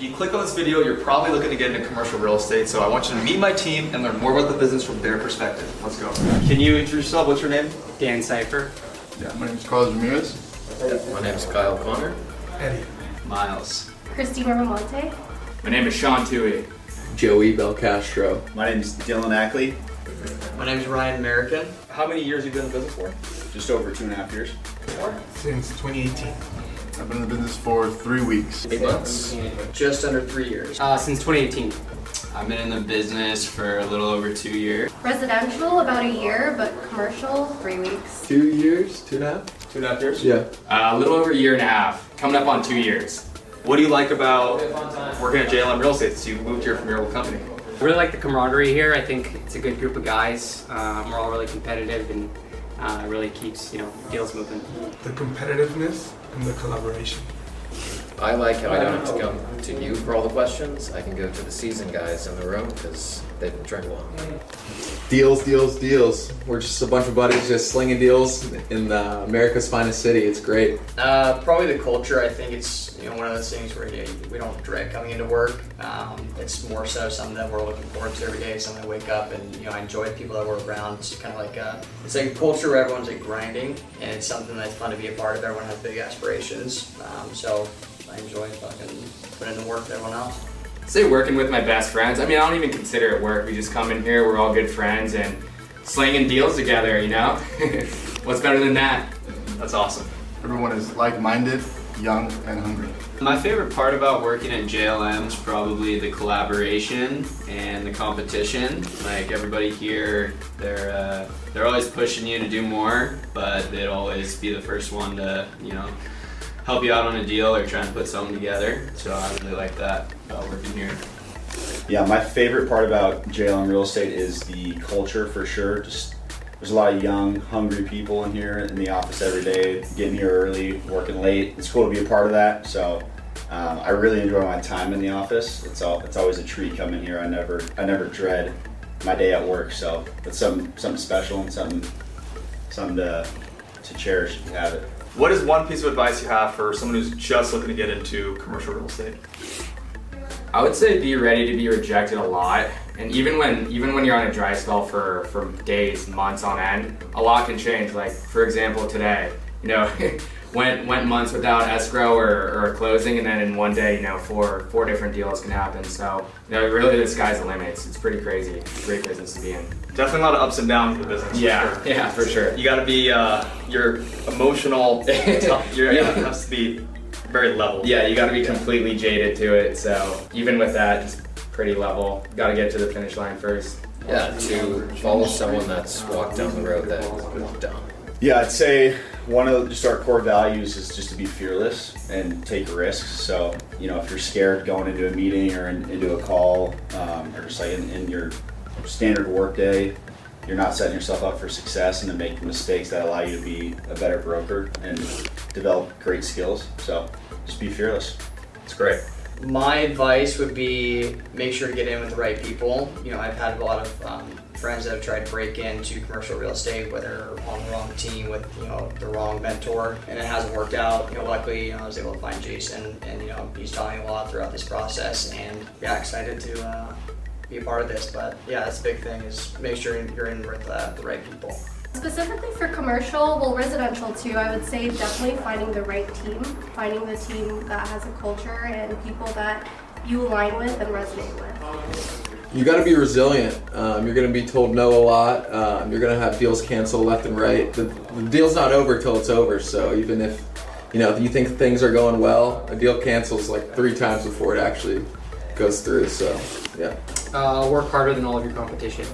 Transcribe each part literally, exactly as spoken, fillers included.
If you click on this video, you're probably looking to get into commercial real estate, so I want you to meet my team and learn more about the business from their perspective. Let's go. Can you introduce yourself? What's your name? Dan Cipher. Yeah, my name is Carlos Ramirez. My name is Kyle Connor. Eddie. Miles. Christina Ramonte. My name is Sean Tui. Joey Belcastro. My name is Dylan Ackley. My name is Ryan American. How many years have you been in the business for? Just over two and a half years. Since twenty eighteen. I've been in the business for three weeks. Eight months. Just under three years. Uh, since twenty eighteen. I've been in the business for a little over two years. Residential, about a year, but commercial, three weeks. Two years? Two and a half? Two and a half years? Yeah. Uh, a little over a year and a half. Coming up on two years. What do you like about working at J L M Real Estate since you moved here from your old company? I really like the camaraderie here. I think it's a good group of guys. Um, we're all really competitive and uh, really keeps, you know, deals moving. The competitiveness and the collaboration. I like how I don't have to come to you for all the questions. I can go to the seasoned guys in the room because they've been trained well. Deals, deals, deals. We're just a bunch of buddies just slinging deals in the America's finest city. It's great. Uh, probably the culture. I think it's you know one of those things where you, we don't dread coming into work. Um, it's more so something that we're looking forward to every day. Something I wake up and you know I enjoy the people that we're around. It's kind of like a, it's like a culture where everyone's like grinding, and it's something that's fun to be a part of. Everyone has big aspirations, um, so I enjoy fucking putting in the work with everyone else. Say working with my best friends. I mean, I don't even consider it work. We just come in here, we're all good friends and slinging deals together, you know? What's better than that? That's awesome. Everyone is like-minded, young, and hungry. My favorite part about working at J L M is probably the collaboration and the competition. Like everybody here, they're uh, they're always pushing you to do more, but they'd always be the first one to, you know, help you out on a deal or try and put something together. So I really like that about working here. Yeah, my favorite part about J L M Real Estate is the culture for sure. Just there's a lot of young, hungry people in here in the office every day, getting here early, working late. It's cool to be a part of that. So um, I really enjoy my time in the office. It's all it's always a treat coming here. I never I never dread my day at work. So it's something something special and something something to to cherish if you have it. What is one piece of advice you have for someone who's just looking to get into commercial real estate? I would say be ready to be rejected a lot. And even when even when you're on a dry spell for, for days, months on end, a lot can change. Like for example today, you know, went went months without escrow or, or closing, and then in one day, you know, four four different deals can happen. So you know, really the sky's the limit. It's, it's pretty crazy. It's a great business to be in. Definitely a lot of ups and downs in the business. Yeah, for sure. yeah, for sure. You got to be uh, your emotional. tough, your, yeah, it has to be very level. Yeah, you got to be completely jaded to it. So even with that, just pretty level. Got to get to the finish line first. Yeah, to follow someone that's walked down the road that you walked down. Yeah, I'd say one of just our core values is just to be fearless and take risks. So, you know, if you're scared going into a meeting or in, into a call, um, or just like in, in your standard work day, you're not setting yourself up for success and then making mistakes that allow you to be a better broker and develop great skills. So just be fearless. It's great. My advice would be make sure to get in with the right people. You know, I've had a lot of um, friends that have tried to break into commercial real estate, whether on the wrong team with, you know, the wrong mentor, and it hasn't worked out. You know, luckily, you know, I was able to find Jason, and you know, he's taught me a lot throughout this process, and yeah, excited to uh, be a part of this. But yeah, that's the big thing is make sure you're in with uh, the right people. Specifically for commercial, well, residential too, I would say definitely finding the right team, finding the team that has a culture and people that you align with and resonate with. You got to be resilient. Um, you're going to be told no a lot. Um, you're going to have deals canceled left and right. The, the deal's not over till it's over. So even if you know you think things are going well, a deal cancels like three times before it actually goes through. So yeah. Uh, work harder than all of your competition.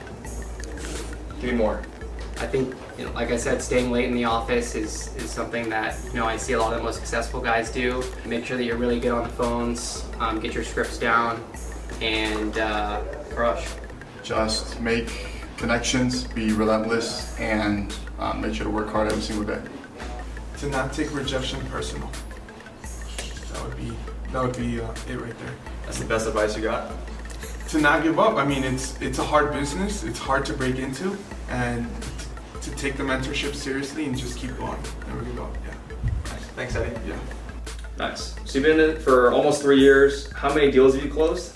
Give me more. I think, you know, like I said, staying late in the office is, is something that, you know, I see a lot of the most successful guys do. Make sure that you're really good on the phones, um, get your scripts down, and uh, crush. Just make connections, be relentless, and um, make sure to work hard every single day. To not take rejection personal. That would be that would be uh, it right there. That's the best advice you got? To not give up. I mean, it's it's a hard business. It's hard to break into, and to take the mentorship seriously and just keep going. Never give up. Yeah. Thanks, Eddie. Yeah. Nice. So you've been in it for almost three years. How many deals have you closed?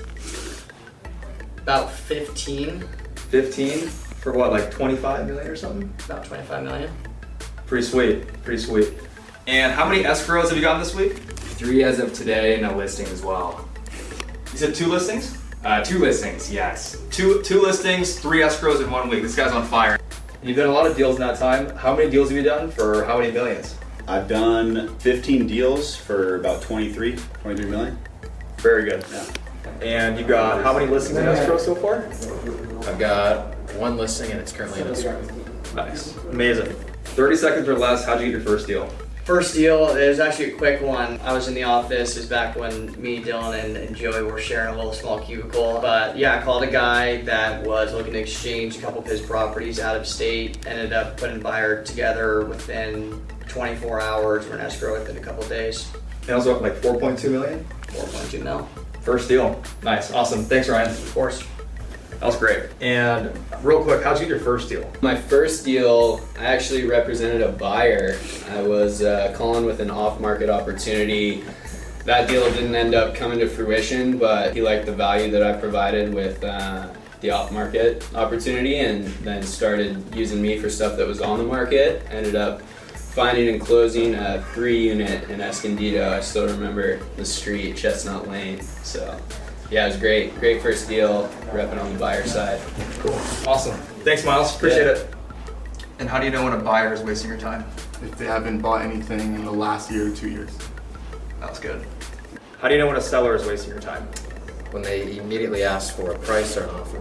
About fifteen. fifteen? For what, like twenty-five million or something? About twenty-five million. Pretty sweet, pretty sweet. And how many escrows have you gotten this week? Three as of today and a listing as well. You said two listings? Uh, two listings, yes. Two two listings, three escrows in one week. This guy's on fire. You've done a lot of deals in that time. How many deals have you done for how many millions? I've done fifteen deals for about twenty-three, twenty-three million. Very good. Yeah. And you got how many listings in escrow so far? I've got one listing and it's currently in escrow. Nice. Amazing. thirty seconds or less, how'd you get your first deal? First deal, it was actually a quick one. I was in the office, it was back when me, Dylan, and, and Joey were sharing a little small cubicle. But yeah, I called a guy that was looking to exchange a couple of his properties out of state. Ended up putting a buyer together within twenty-four hours. We're in escrow within a couple of days. And it was up like four point two million? four point two mil. First deal. Nice, awesome. Thanks, Ryan. Of course. That was great. And real quick, how'd you get your first deal? My first deal, I actually represented a buyer. I was uh, calling with an off-market opportunity. That deal didn't end up coming to fruition, but he liked the value that I provided with uh, the off-market opportunity, and then started using me for stuff that was on the market. Ended up finding and closing a three-unit in Escondido. I still remember the street, Chestnut Lane. So. Yeah, it was great. Great first deal, repping on the buyer side. Cool. Awesome. Thanks, Miles. Appreciate Yeah. it. And how do you know when a buyer is wasting your time? If they haven't bought anything in the last year or two years. That was good. How do you know when a seller is wasting your time? When they immediately ask for a price or an offer.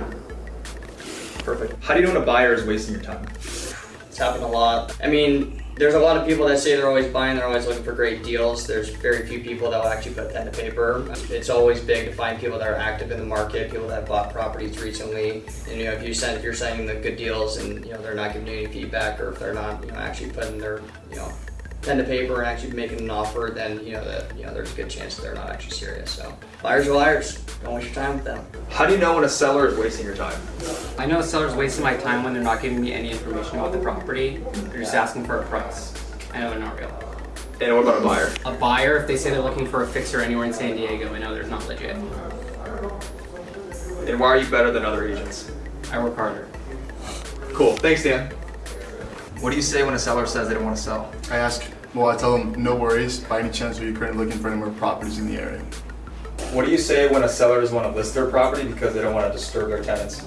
Perfect. How do you know when a buyer is wasting your time? It's happened a lot. I mean, there's a lot of people that say they're always buying, they're always looking for great deals. There's very few people that will actually put pen to paper. It's always big to find people that are active in the market, people that have bought properties recently. And you know, if you send, if you're sending the good deals and you know they're not giving you any feedback, or if they're not, you know, actually putting their, you know, pen to paper and actually making an offer, then you know that you know there's a good chance that they're not actually serious. So buyers are liars. Don't waste your time with them. How do you know when a seller is wasting your time? I know sellers wasting my time when they're not giving me any information about the property. They're just asking for a price. I know they're not real. And what about a buyer? A buyer, if they say they're looking for a fixer anywhere in San Diego, I know they're not legit. And why are you better than other agents? I work harder. Cool. Thanks, Dan. What do you say when a seller says they don't want to sell? I ask, well, I tell them, no worries. By any chance, are you currently looking for any more properties in the area? What do you say when a seller doesn't want to list their property because they don't want to disturb their tenants?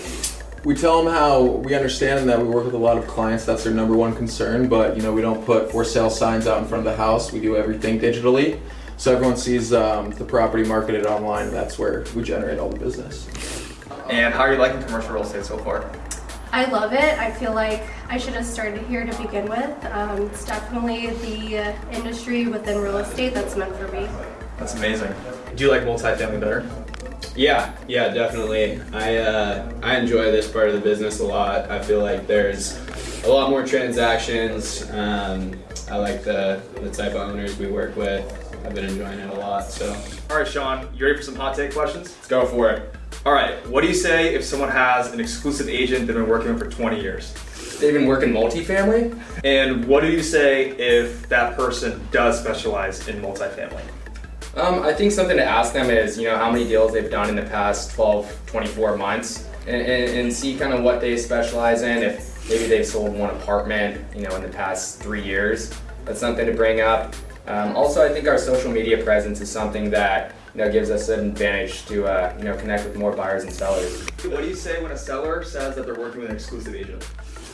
We tell them how we understand that we work with a lot of clients, that's their number one concern, but you know, we don't put for sale signs out in front of the house. We do everything digitally. So everyone sees um, the property marketed online, and that's where we generate all the business. And how are you liking commercial real estate so far? I love it. I feel like I should have started here to begin with. Um, it's definitely the uh, industry within real estate that's meant for me. That's amazing. Do you like multifamily better? Yeah, yeah, definitely. I uh, I enjoy this part of the business a lot. I feel like there's a lot more transactions. Um, I like the, the type of owners we work with. I've been enjoying it a lot. So. All right, Sean, you ready for some hot take questions? Let's go for it. All right, what do you say if someone has an exclusive agent they've been working with for twenty years? They've been working multifamily? And what do you say if that person does specialize in multifamily? Um, I think something to ask them is, you know, how many deals they've done in the past twelve, twenty-four months, and, and, and see kind of what they specialize in. If maybe they've sold one apartment, you know, in the past three years, that's something to bring up. Um, also, I think our social media presence is something that, you know, gives us an advantage to, uh, you know, connect with more buyers and sellers. What do you say when a seller says that they're working with an exclusive agent?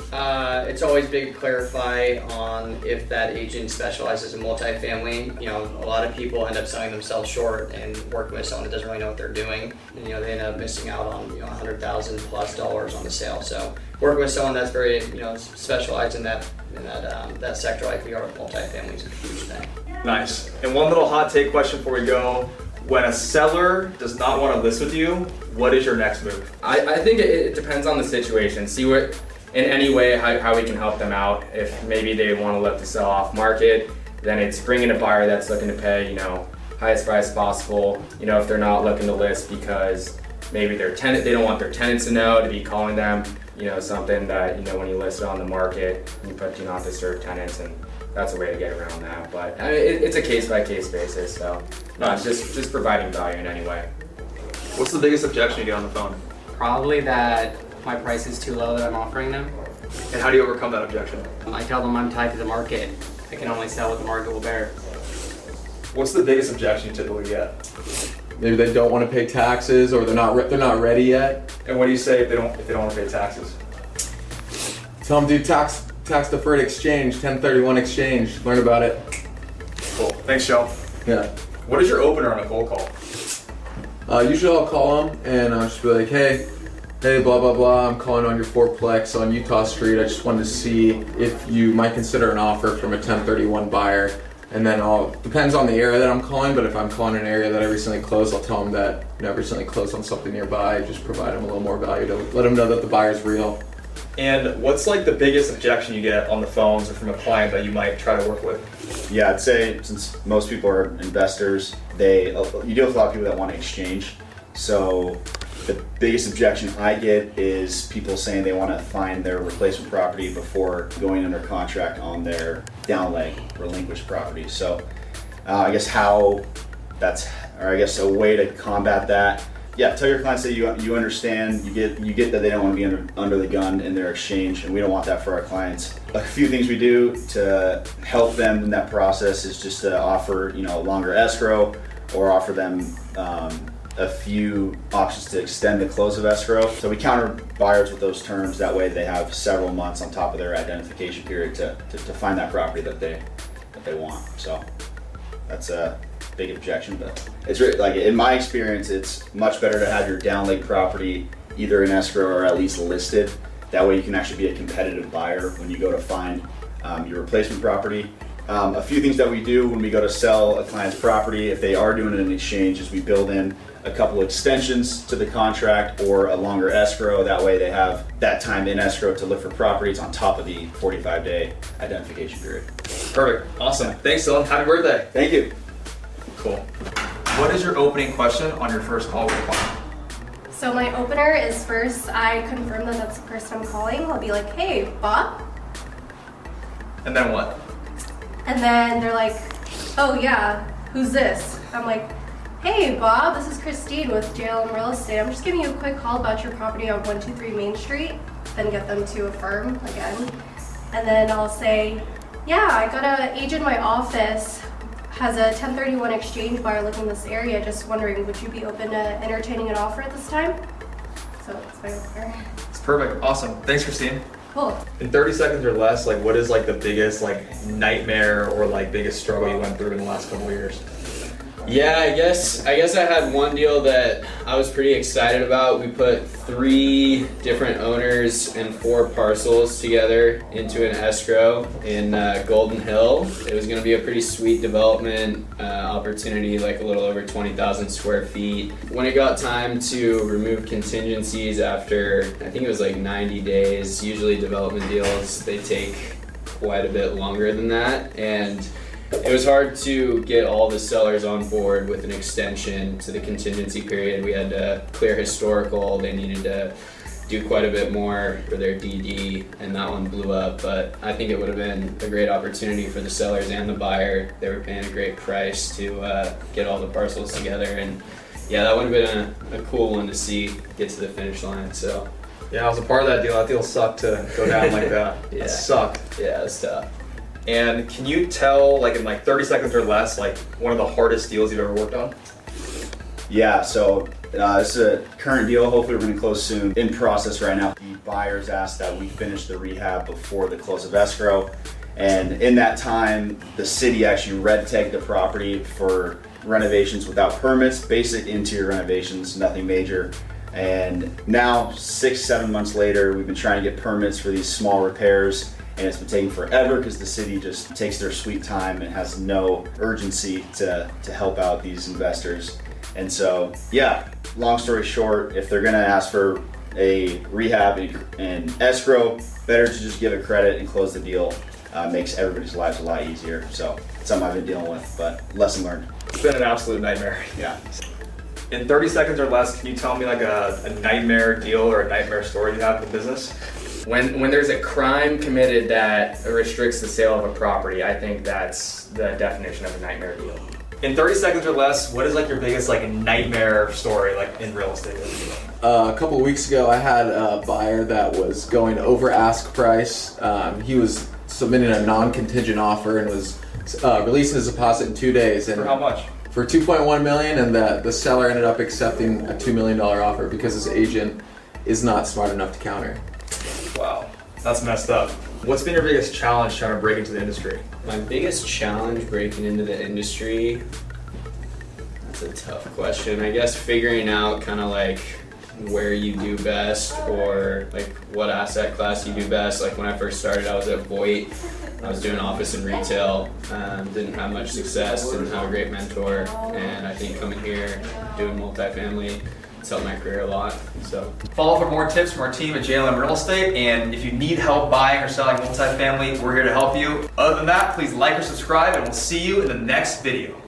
Uh, it's always big to clarify on if that agent specializes in multifamily. You know, a lot of people end up selling themselves short and working with someone that doesn't really know what they're doing, and you know they end up missing out on you know one hundred thousand plus dollars on the sale. So working with someone that's very you know specialized in that in that um, that sector like we are with multifamily is a huge thing. Nice. And one little hot take question before we go: when a seller does not want to list with you, what is your next move? I, I think it, it depends on the situation. See what, in any way, how, how we can help them out. If maybe they want to look to sell off market, then it's bringing a buyer that's looking to pay, you know, highest price possible. You know, if they're not looking to list because maybe their tenant, they don't want their tenants to know, to be calling them, you know, something that, you know, when you list it on the market, you put do not disturb tenants, and that's a way to get around that. But I mean, it, it's a case by case basis, so no, it's just just providing value in any way. What's the biggest objection you get on the phone? Probably that my price is too low that I'm offering them. And how do you overcome that objection? I tell them I'm tied to the market. I can only sell what the market will bear. What's the biggest objection you typically get? Maybe they don't want to pay taxes, or they're not re- they're not ready yet. And what do you say if they don't if they don't want to pay taxes? Tell them do tax tax deferred exchange, ten thirty-one exchange. Learn about it. Cool. Thanks, Joe. Yeah. What is your opener on a cold call? Uh, usually I'll call them and I'll just be like, hey, hey, blah blah blah. I'm calling on your fourplex on Utah Street. I just wanted to see if you might consider an offer from a ten thirty-one buyer. And then I'll, depends on the area that I'm calling, but if I'm calling an area that I recently closed, I'll tell them that, you know, I recently closed on something nearby, just provide them a little more value to let them know that the buyer's real. And what's like the biggest objection you get on the phones or from a client that you might try to work with? Yeah, I'd say since most people are investors, they you deal with a lot of people that want to exchange. So the biggest objection I get is people saying they want to find their replacement property before going under contract on their down leg relinquished property. So uh, I guess how that's, or I guess a way to combat that. Yeah, tell your clients that you you understand, you get you get that they don't want to be under, under the gun in their exchange, and we don't want that for our clients. A few things we do to help them in that process is just to offer, you know, a longer escrow, or offer them um, a few options to extend the close of escrow. So we counter buyers with those terms. That way they have several months on top of their identification period to, to, to find that property that they that they want. So that's a big objection, but it's really, like, in my experience, it's much better to have your down leg property either in escrow or at least listed. That way you can actually be a competitive buyer when you go to find um, your replacement property. Um, a few things that we do when we go to sell a client's property, if they are doing an exchange, is we build in a couple extensions to the contract or a longer escrow. That way they have that time in escrow to look for properties on top of the forty-five day identification period. Perfect. Awesome. Thanks, Dylan. Happy birthday. Thank you. Cool. What is your opening question on your first call with a client? So my opener is first, I confirm that that's the person I'm calling. I'll be like, hey, Bob. And then what? And then they're like, oh yeah, who's this? I'm like, hey Bob, this is Christine with J L M Real Estate. I'm just giving you a quick call about your property on one two three Main Street. Then get them to affirm again. And then I'll say, yeah, I got an agent in my office, has a ten thirty-one exchange buyer looking in this area. Just wondering, would you be open to entertaining an offer at this time? So that's my offer. It's perfect. Awesome. Thanks, Christine. Cool. In thirty seconds or less, like, what is like the biggest like nightmare or like biggest struggle you went through in the last couple of years? Yeah, I guess I guess I had one deal that I was pretty excited about. We put three different owners and four parcels together into an escrow in uh, Golden Hill. It was going to be a pretty sweet development uh, opportunity, like a little over twenty thousand square feet. When it got time to remove contingencies after, I think it was like ninety days, usually development deals, they take quite a bit longer than that. And it was hard to get all the sellers on board with an extension to the contingency period. We had to clear historical. They needed to do quite a bit more for their D D, and that one blew up. But I think it would have been a great opportunity for the sellers and the buyer. They were paying a great price to uh, get all the parcels together, and yeah, that would have been a, a cool one to see get to the finish line. So yeah, I was a part of that deal. That deal sucked to go down like that. Yeah. It sucked. Yeah, it was tough. And can you tell, like in like thirty seconds or less, like one of the hardest deals you've ever worked on? Yeah, so uh, this is a current deal. Hopefully we're going to close soon. In process right now. The buyers asked that we finish the rehab before the close of escrow. And in that time, the city actually red tagged the property for renovations without permits, basic interior renovations, nothing major. And now, six, seven months later, we've been trying to get permits for these small repairs. And it's been taking forever because the city just takes their sweet time and has no urgency to, to help out these investors. And so, yeah, long story short, if they're gonna ask for a rehab and escrow, better to just give a credit and close the deal. Uh, makes everybody's lives a lot easier. So it's something I've been dealing with, but lesson learned. It's been an absolute nightmare. Yeah. In thirty seconds or less, can you tell me like a, a nightmare deal or a nightmare story you have in the business? When when there's a crime committed that restricts the sale of a property, I think that's the definition of a nightmare deal. In thirty seconds or less, what is like your biggest like nightmare story like in real estate? Uh, a couple of weeks ago, I had a buyer that was going over ask price. Um, he was submitting a non-contingent offer and was uh, releasing his deposit in two days. And For how much? For two point one million dollars, and the, the seller ended up accepting a two million dollars offer because his agent is not smart enough to counter. Wow, that's messed up. What's been your biggest challenge trying to break into the industry? My biggest challenge breaking into the industry, that's a tough question. I guess figuring out kind of like where you do best or like what asset class you do best. Like when I first started, I was at Voight. I was doing office and retail, um, didn't have much success, didn't have a great mentor, and I think coming here, doing multifamily, it's helped my career a lot. So Follow for more tips from our team at J L M Real Estate, and if you need help buying or selling multifamily, we're here to help you. Other than that, please like or subscribe, and we'll see you in the next video.